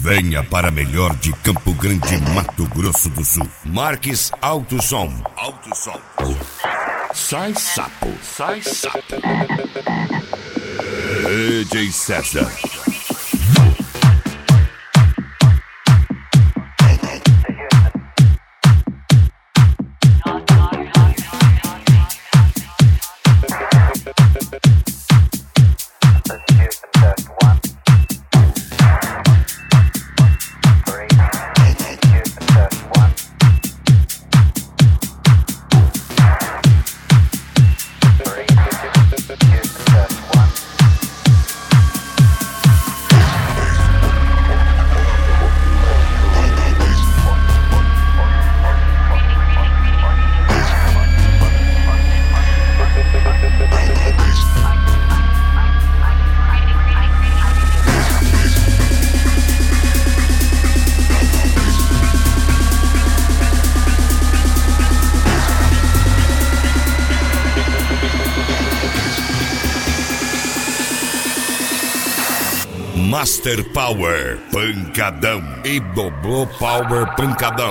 Venha para a melhor de Campo Grande, Mato Grosso do Sul. Marques Alto Som. Alto Som. Sai sapo, sai sapo. DJ César. Master Power, pancadão. E Dobrou Power, pancadão.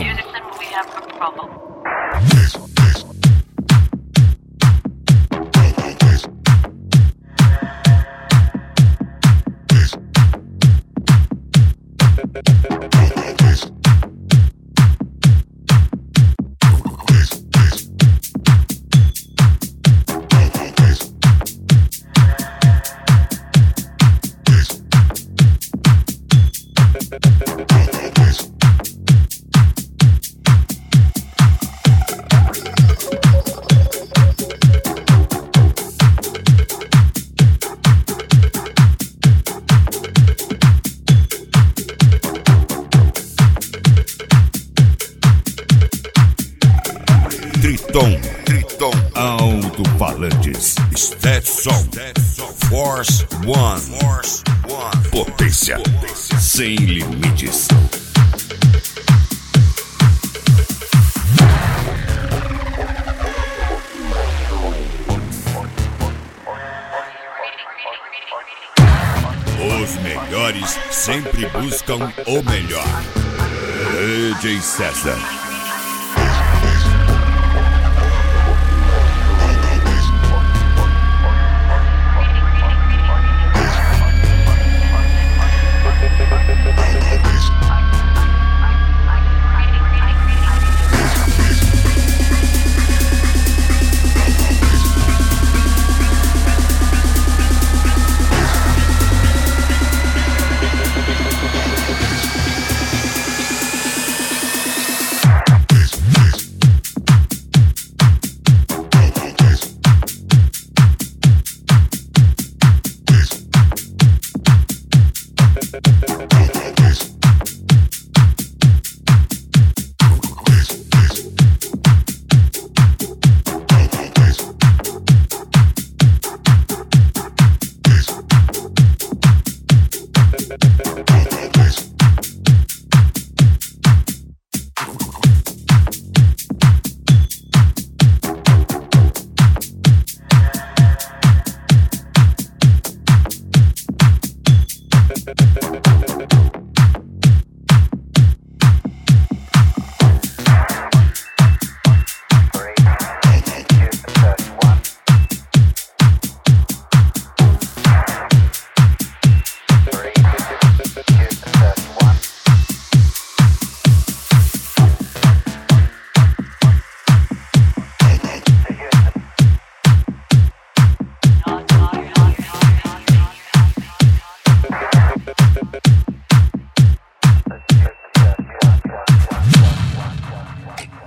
Triton, alto-falantes, Stetson, Force One, potência sem limites. Os melhores sempre buscam o melhor. DJ César.